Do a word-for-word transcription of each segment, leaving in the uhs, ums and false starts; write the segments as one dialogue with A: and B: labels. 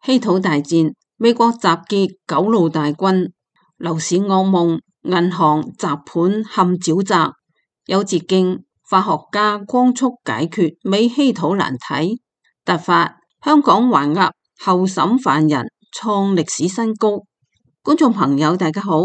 A: 稀土大戰，美國集結九路大軍，樓市噩夢，銀行集盤陷沼澤，有捷徑，化學家光速解決美稀土難題。突發，香港還押候審犯人創歷史新高。觀眾朋友大家好，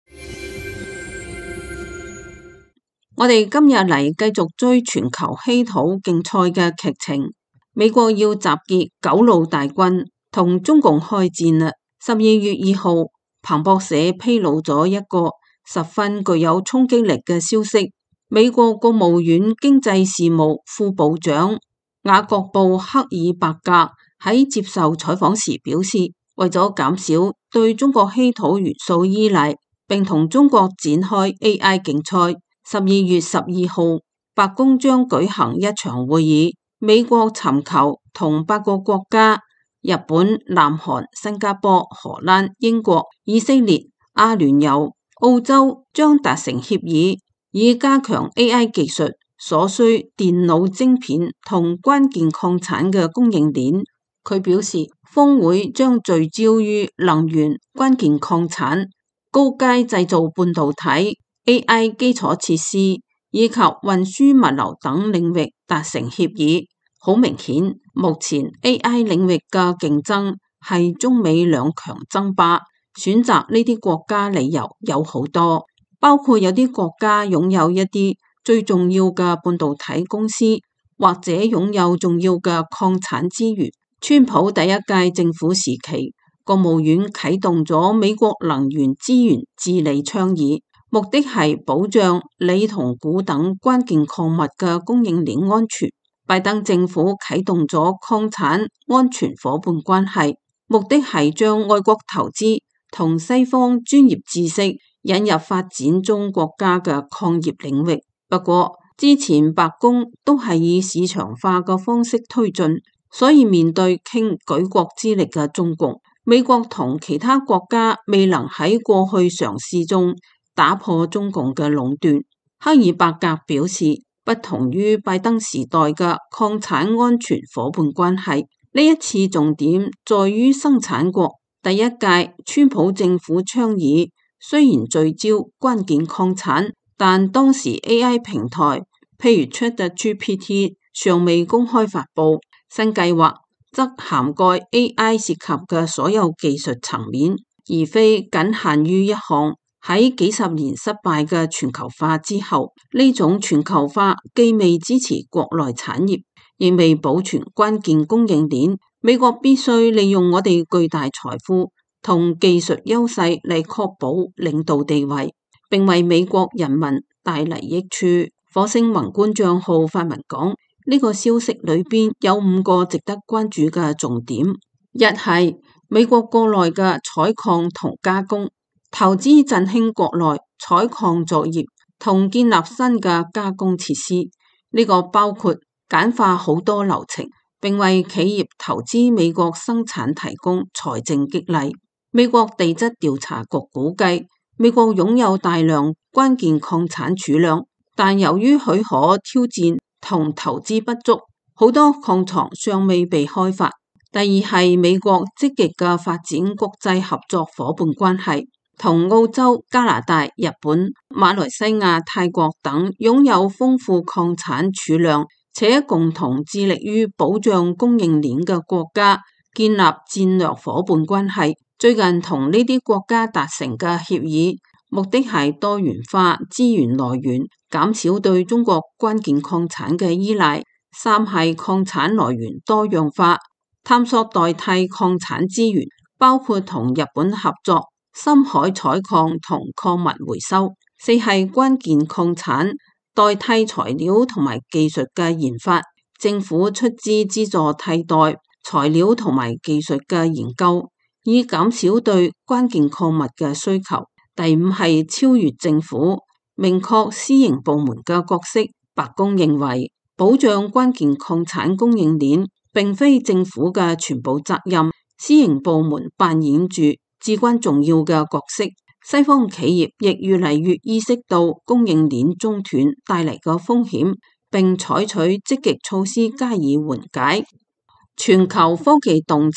A: 我哋今日嚟繼續追全球稀土競賽嘅劇情。美國要集結九路大軍同中共開戰啦！十二月二號，彭博社披露咗一個十分具有衝擊力嘅消息。美國國務院經濟事務副部長雅各布克爾伯格喺接受採訪時表示，為咗減少對中國稀土元素依賴，並同中國展開 A I 競賽，十二月十二號，白宮將舉行一場會議。美國尋求同八個國家，日本、南韓、新加坡、荷蘭、英國、以色列、阿聯酋、澳洲將達成協議，以加強 A I 技術所需電腦晶片同關鍵礦產嘅供應鏈。佢表示，峰會將聚焦於能源、關鍵礦產、高階製造半導體、A I 基礎設施以及運輸物流等領域達成協議。好明顯，目前 A I 領域嘅競爭係中美兩強爭霸，選擇呢啲國家理由有好多，包括有啲國家擁有一啲最重要嘅半導體公司，或者擁有重要嘅礦產資源。川普第一屆政府時期，國務院啟動咗美國能源資源治理倡議，目的係保障鋰同鈷等關鍵礦物嘅供應鏈安全。拜登政府啟動咗礦產安全夥伴關係，目的係將外國投資同西方專業知識引入發展中國家嘅礦業領域。不過，之前白宮都係以市場化嘅方式推進，所以面對傾舉國之力嘅中共，美國同其他國家未能喺過去嘗試中打破中共嘅壟斷。克爾伯格表示，不同於拜登時代嘅礦產安全夥伴關係，呢一次重點在於生產國。第一屆川普政府倡議雖然聚焦關鍵礦產，但當時 A I 平台譬如 ChatGPT 尚未公開發布，新計劃則涵蓋 A I 涉及嘅所有技術層面，而非僅限於一項。喺幾十年失敗嘅全球化之後，呢種全球化既未支持國內產業，亦未保存關鍵供應鏈。美國必須利用我哋巨大財富同技術優勢嚟確保領導地位，並為美國人民帶嚟益處。火星宏觀賬號發文講，呢個消息裏邊有五個值得關注嘅重點：一係美國國內嘅採礦同加工，投資振興國內採礦作業同建立新嘅加工設施，呢個包括簡化好多流程，並為企業投資美國生產提供財政激勵。美國地質調查局估計，美國擁有大量關鍵礦產儲量，但由於許可挑戰同投資不足，好多礦床尚未被開發。第二係美國積極嘅發展國際合作夥伴關係。同澳洲、加拿大、日本、馬來西亞、泰國等擁有豐富礦產儲量，且共同致力於保障供應鏈嘅國家建立戰略夥伴關係。最近同呢啲國家達成嘅協議，目的係多元化資源來源，減少對中國關鍵礦產嘅依賴。三係礦產來源多樣化，探索代替礦產資源，包括同日本合作深海採礦同礦物回收。四係關鍵礦產代替材料同埋技術嘅研發，政府出資資助替代材料同埋技術嘅研究，以減少對關鍵礦物嘅需求。第五係超越政府，明確私營部門嘅角色。白宮認為，保障關鍵礦產供應鏈並非政府嘅全部責任，私營部門扮演住至關重要嘅角色。西方企業亦越嚟越意識到供應鏈中斷帶嚟嘅風險，並採取積極措施加以緩解。全球科技洞察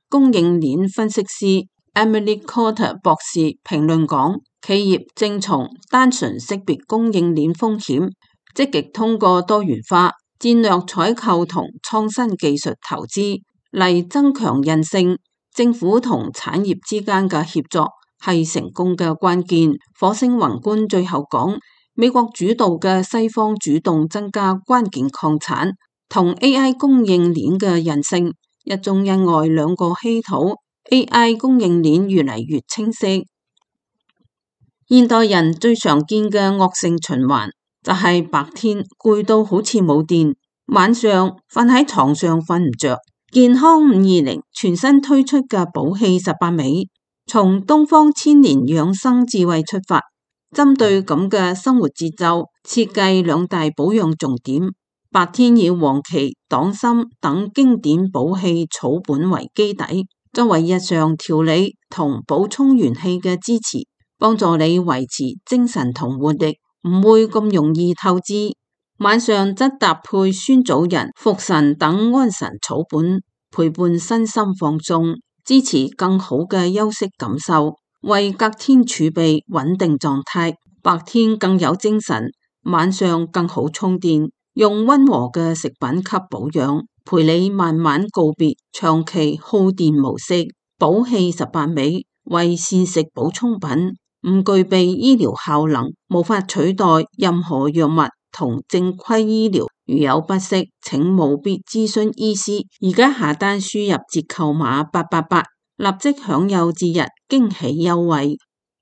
A: 供應鏈分析師 Emily Cotter 博士評論講，企業正從單純識別供應鏈風險，積極通過多元化戰略採購同創新技術投資嚟增強韌性。政府同產業之間嘅協作係成功嘅關鍵。火星宏觀最後講，美國主導嘅西方主動增加關鍵礦產同 A I 供應鏈嘅韌性，一中一外兩個稀土 A I 供應鏈越嚟越清晰。現代人最常見嘅惡性循環就係白天攰到好似冇電，晚上瞓喺床上瞓唔着。健康五二零全新推出嘅寶氣十八味，從東方千年養生智慧出發，針對咁嘅生活節奏，設計兩大保養重點。白天以黃芪、黨參等經典寶氣草本為基底，作為日常調理同補充元氣嘅支持，幫助你維持精神同活力，唔會咁容易透支。晚上則搭配酸棗仁、茯神等安神草本，陪伴身心放鬆，支持更好嘅休息感受，為隔天儲備穩定狀態。白天更有精神，晚上更好充電。用溫和嘅食品給保養，陪你慢慢告別長期耗電模式。寶氣十八味為膳食補充品，唔具備醫療效能，無法取代任何藥物同正規醫療。如有不適，請務必諮詢醫師。而家下單輸入折扣碼八八八，立即享有節日驚喜優惠。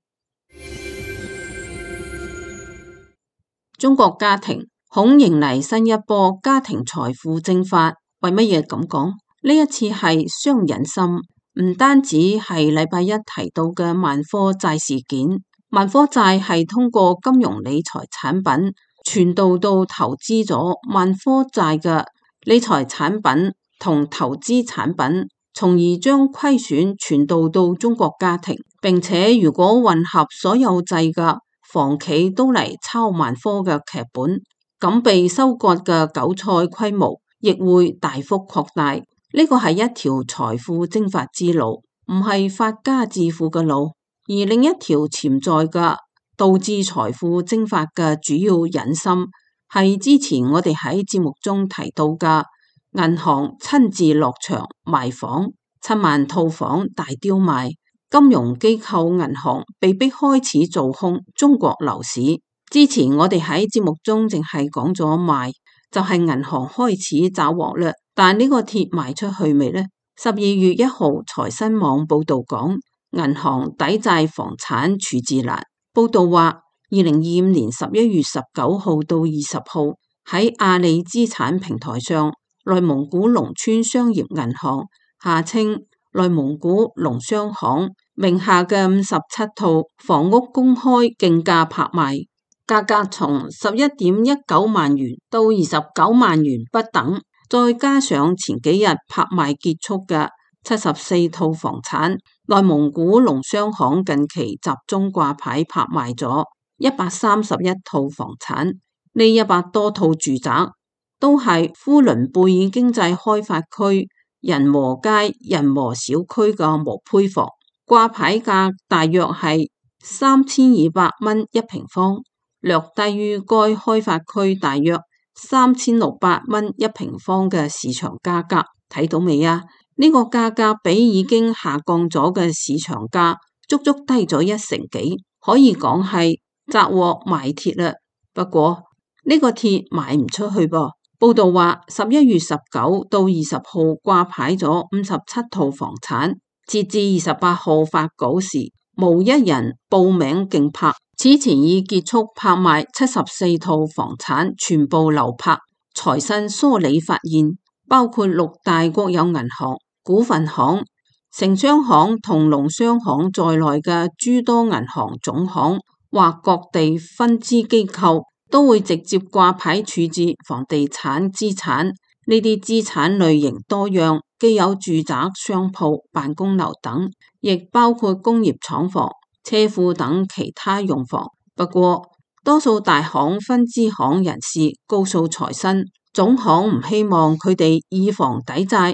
A: 中國家庭恐迎嚟新一波家庭財富蒸發，為乜嘢咁講？呢一次係傷人心，唔單止係禮拜一提到嘅萬科債事件，萬科債係通過金融理財產品傳導到投資咗萬科債嘅理財產品同投資產品，從而將虧損傳導到中國家庭，並且如果混合所有制嘅房企都嚟抄萬科嘅劇本，咁被收割嘅韭菜規模亦會大幅擴大。呢個係一條財富蒸發之路，唔係發家致富嘅路。而另一條潛在嘅導致財富蒸發嘅主要隱心，係之前我哋喺節目中提到嘅銀行親自落場賣房，七萬套房大丟賣，金融機構銀行被迫開始做空中國樓市。之前我哋喺節目中淨係講咗賣，就係銀行開始找獲啦。但呢個貼賣出去未呢？十二月一號財新網報道講，銀行抵債房產處置難。報道話，二零二五年十一月十九號到二十號喺阿里資產平台上，內蒙古農村商業銀行下稱內蒙古農商行名下嘅五十七套房屋公開競價拍賣，價格從十一點一九萬元到二十九萬元不等，再加上前幾日拍賣結束嘅七十四套房產，內蒙古農商行近期集中掛牌拍賣咗一百三十一套房產。呢一百多套住宅都係呼倫貝爾經濟開發區仁和街仁和小區嘅毛坯房，掛牌價大約係三千二百蚊一平方，略低於該開發區大約三千六百蚊一平方嘅市場價格。睇到未啊？呢個價格比已經下降咗嘅市場價足足低咗一成幾，可以講係砸鍋賣鐵啦。不過呢個鐵賣唔出去噃。報道話，十一月十九到二十號掛牌咗五十七套房產，截至二十八號發稿時，無一人報名競拍。此前已結束拍賣七十四套房產，全部流拍。財新梳理發現，包括六大國有銀行、股份行、城商行同農商行在內嘅諸多銀行總行或各地分支機構，都會直接掛牌處置房地產資產。呢啲資產類型多樣，既有住宅、商鋪、辦公樓等，亦包括工業廠房、車庫等其他用房。不過，多數大行分支行人士告訴財新，總行唔希望佢哋以房抵債，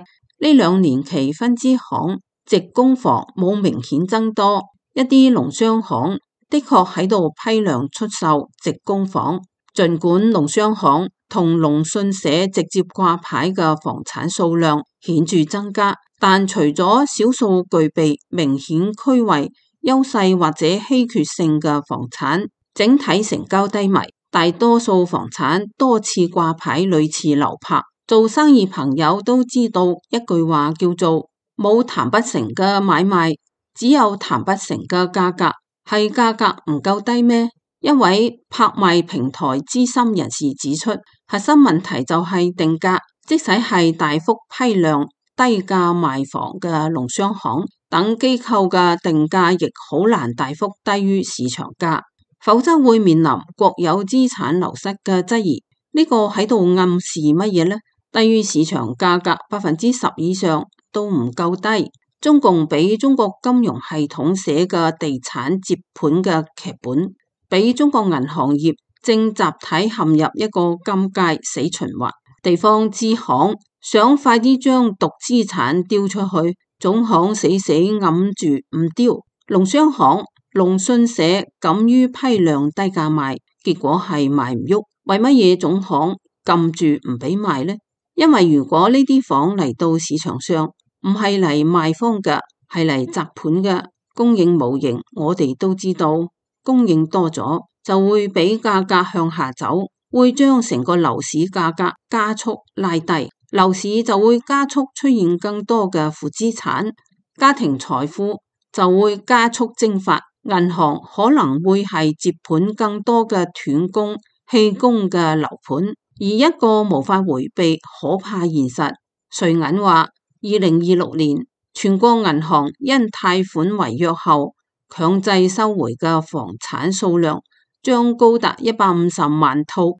A: 呢兩年期分支行直供房冇明顯增多，一啲農商行的確喺度批量出售直供房。儘管農商行同農信社直接掛牌嘅房產數量顯著增加，但除咗少數具備明顯區位優勢或者稀缺性嘅房產，整體成交低迷。大多數房產多次掛牌屢次流拍。做生意朋友都知道一句話叫做冇談不成嘅買賣，只有談不成嘅價格。係價格唔夠低咩？一位拍賣平台資深人士指出，核心問題就係定價，即使係大幅批量低價賣房嘅農商行等機構嘅定價亦好難大幅低於市場價，否則會面臨國有資產流失嘅質疑。呢個喺度暗示乜嘢呢？低於市場價格百分之十以上都唔夠低。中共俾中國金融系統寫嘅地產接盤嘅劇本，俾中國銀行業正集體陷入一個尷尬死循環。地方支行想快啲將毒資產丟出去，總行死死揞住唔丟，農商行、農信社敢於批量低價賣，結果係賣唔喐。為乜嘢總行撳住唔俾賣呢？因為如果呢啲房嚟到市場上，唔係嚟賣方嘅，係嚟摘盤嘅，供應無形，我哋都知道，供應多咗就會俾價格向下走，會將成個樓市價格加速拉低，樓市就會加速出現更多嘅負資產，家庭財富就會加速蒸發，銀行可能會係接盤更多嘅斷供、棄供嘅樓盤。而一個無法迴避可怕現實，瑞銀話二零二六年全國銀行因貸款違約後強制收回嘅房產數量將高達一百五十萬套。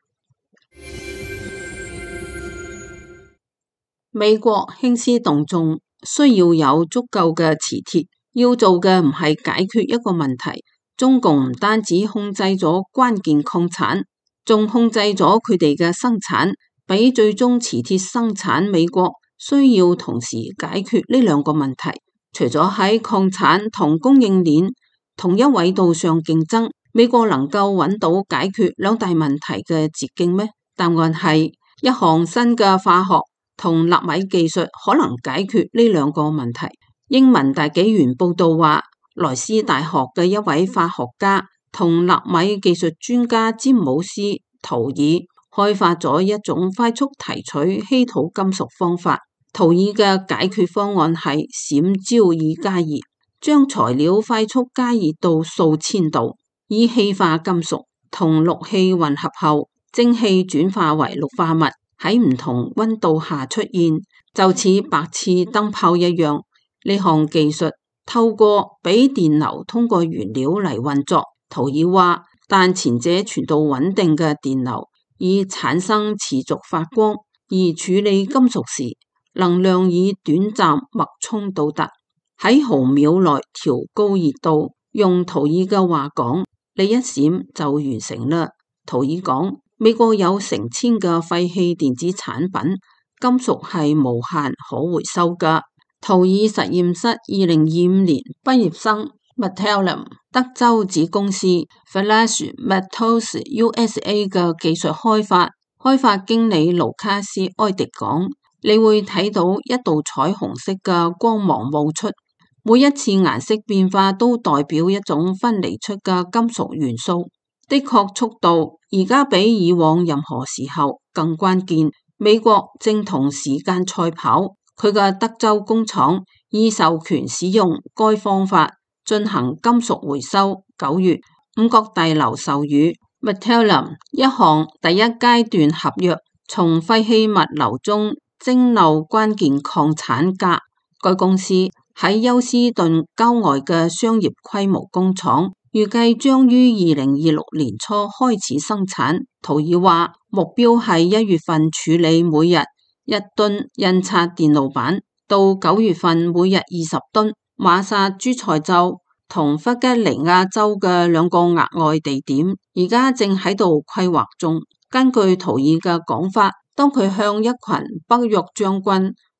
A: 美國興師動眾，需要有足夠嘅磁鐵，要做嘅唔係解決一個問題。中共唔單止控制咗關鍵礦產，仲控制咗佢哋嘅生產，比最終磁鐵生產美國需要同時解決呢兩個問題。除咗喺礦產同供應鏈同一緯度上競爭，美國能夠揾到解決兩大問題嘅捷徑咩？答案係一項新嘅化學同納米技術可能解決呢兩個問題。英文大紀元報道話，萊斯大學嘅一位化學家同納米技術專家詹姆斯·圖爾開發咗一種快速提取稀土金屬方法。圖爾嘅解決方案係閃焦耳加熱，將材料快速加熱到數千度，以氣化金屬同氯氣混合後，蒸汽轉化為氯化物，喺唔同溫度下出現，就似白熾燈泡一樣。呢項技術透過俾電流通過原料嚟運作。圖爾話，但前者傳導穩定嘅電流以產生持續發光，而處理金屬時能量以短暫脈衝到達，喺毫秒內調高熱度。用圖爾嘅話講，你一閃就完成啦。圖爾講，美國有成千嘅廢棄電子產品，金屬係無限可回收噶。圖爾實驗室二零二五年畢業生Metallum 德州子公司 Flash Metals U S A 嘅技術開發開發經理盧卡斯埃迪講，你會睇到一道彩虹色嘅光芒冒出，每一次顏色變化都代表一種分離出嘅金屬元素。的確，速度而家比以往任何時候更關鍵。美國正同時間賽跑，佢嘅德州工廠已授權使用該方法進行金屬回收。九月，五角大樓授予 Metallum 一項第一階段合約，從廢棄物流中蒸餾關鍵礦產鎵。該公司喺休斯頓郊外嘅商業規模工廠，預計將於二零二六年初開始生產。圖爾話，目標係一月份處理每日一噸印刷電路板，到九月份每日二十噸。馬薩諸塞州同弗吉尼亞州嘅兩個額外地點，而家正喺度規劃中。根據圖爾嘅講法，當佢向一群北約將軍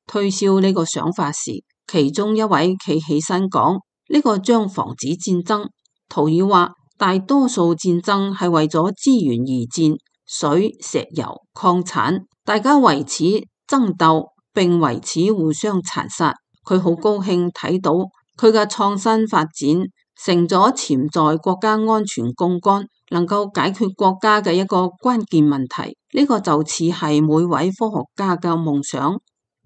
A: 推銷呢個想法時，其中一位企起身講：呢個將防止戰爭。圖爾話：大多數戰爭係為咗資源而戰，水、石油、礦產，大家為此爭鬥，並為此互相殘殺。佢好高興睇到佢嘅創新發展成咗潛在國家安全槓桿，能夠解決國家嘅一個關鍵問題。呢個就似係每位科學家嘅夢想。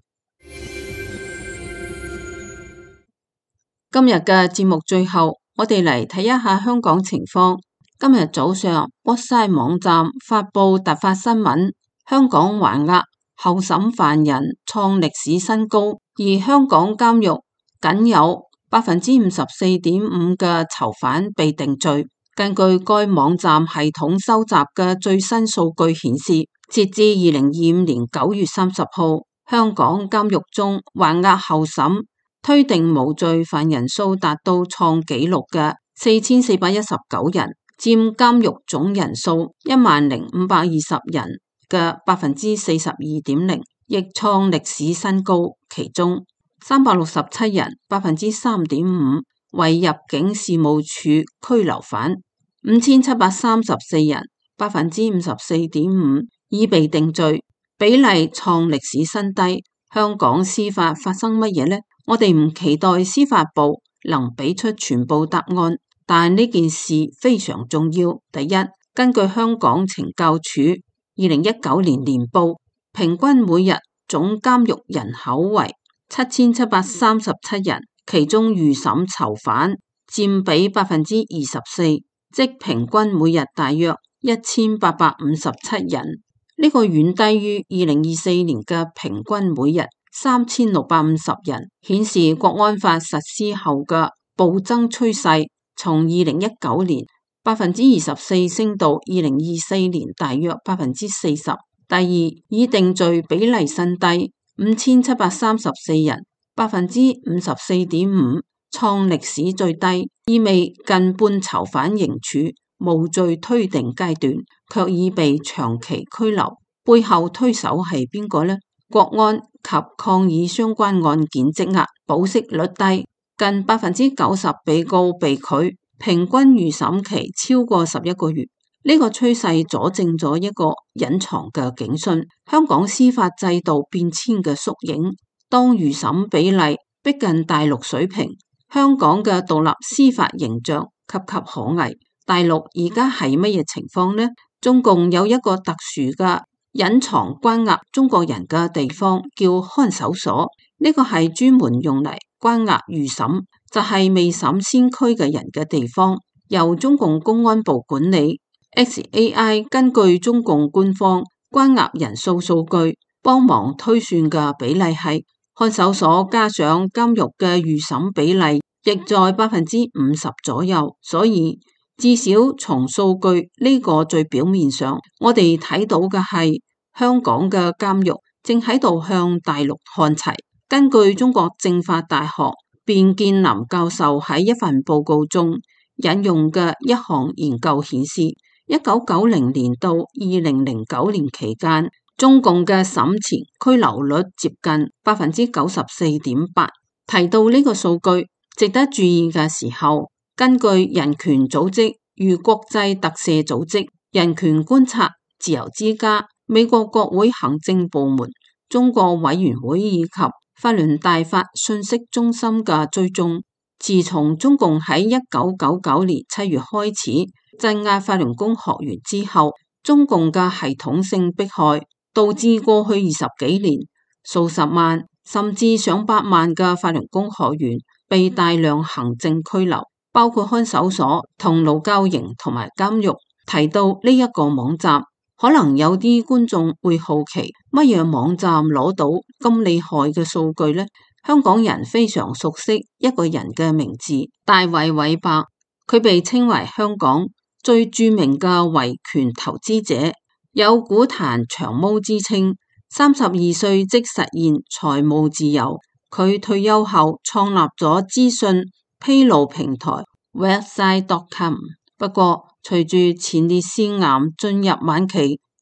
A: 今日嘅節目最後，我哋嚟睇一下香港情況。今日早上，Website網站發佈突發新聞，香港還押候審犯人創歷史新高，而香港監獄僅有百分之五十四點五嘅囚犯被定罪。根據該網站系統收集嘅最新數據顯示，截至二零二五年九月三十號，香港監獄中還押候審推定無罪犯人數達到創紀錄嘅四千四百一十九人，佔監獄總人數一萬零五百二十人嘅百分之四十二點零，亦創歷史新高。其中三百六十七人，百分之三點五為入境事務處拘留犯，五千七百三十四人，百分之五十四點五已被定罪，比例創歷史新低。香港司法發生乜嘢呢？我哋唔期待司法部能俾出全部答案，但呢件事非常重要。第一，根據香港懲教署二零一九年年報，平均每日總監獄人口為七千七百三十七人，其中預審囚犯佔比百分之二十四，即平均每日大約一千八百五十七人。呢個遠低於二零二四年嘅平均每日三千六百五十人，顯示國安法實施後嘅暴增趨勢，從二零一九年百分之二十四升到二零二四年大約百分之四十。第二，已定罪比例新低，五千七百三十四人，百分之五十四點五，創歷史最低，意味近半囚犯刑處無罪推定階段，卻已被長期拘留。背後推手係邊個呢？國安及抗議相關案件積壓，保釋率低，近百分之九十被告被拒，平均預審期超過十一個月。呢個趨勢佐證咗一個隱藏嘅警訊：香港司法制度變遷嘅縮影。當預審比例逼近大陸水平，香港嘅獨立司法形象岌岌可危。大陸而家係乜嘢情況呢？中共有一個特殊嘅隱藏關押中國人嘅地方，叫看守所。呢個係專門用嚟關押預審，就係未審先驅嘅人嘅地方，由中共公安部管理。X A I 根據中共官方關押人數數據，幫忙推算嘅比例係看守所加上監獄嘅預審比例，亦在百分之五十左右。所以至少從數據呢個最表面上，我哋睇到嘅係香港嘅監獄正喺度向大陸看齊。根據中國政法大學卞建林教授喺一份報告中引用嘅一項研究顯示，一九九零年到二零零九年期間，中共嘅審前拘留率接近百分之九十四點八。提到呢個數據，值得注意嘅時候，根據人權組織與國際特赦組織、人權觀察、自由之家、美國國會行政部門、中國委員會以及法輪大法信息中心嘅追蹤，自從中共喺一九九九年七月開始鎮壓法輪功學員之後，中共嘅系統性迫害導致過去二十幾年數十萬甚至上百萬嘅法輪功學員被大量行政拘留，包括看守所、同勞教營同埋監獄。提到呢一個網站，可能有啲觀眾會好奇，乜嘢網站攞到咁厲害嘅數據呢？香港人非常熟悉一個人嘅名字，大衛韋伯，佢被稱為香港最著名嘅維權投資者，有股壇長毛之稱。三十二歲即實現財務自由，佢退休後創立咗資訊披露平台 website dot com。不過隨住前列腺癌進入晚期，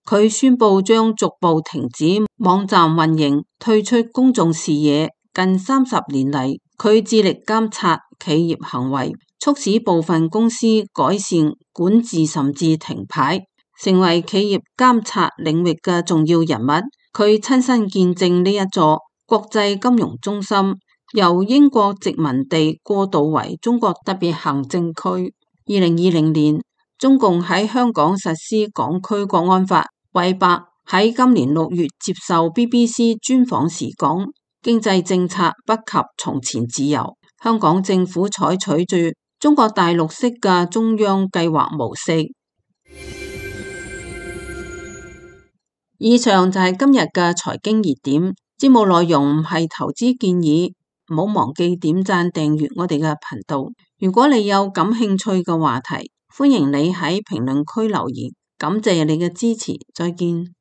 A: 佢宣布將逐步停止網站運營，退出公眾視野。近三十年嚟，佢致力監察企業行為，促使部分公司改善管治甚至停牌，成為企業監察領域嘅重要人物。佢親身見證呢一座國際金融中心由英國殖民地過渡為中國特別行政區。二零二零年，中共喺香港實施港區國安法。韋伯喺今年六月接受 B B C 專訪時講，經濟政策不及從前自由，香港政府採取住中國大陸式嘅中央計劃模式。以上就係今日嘅財經熱點，節目內容唔係投資建議，唔好忘記點讚訂閱我哋嘅頻道。如果你有感興趣嘅話題，歡迎你喺評論區留言。感謝你嘅支持，再見。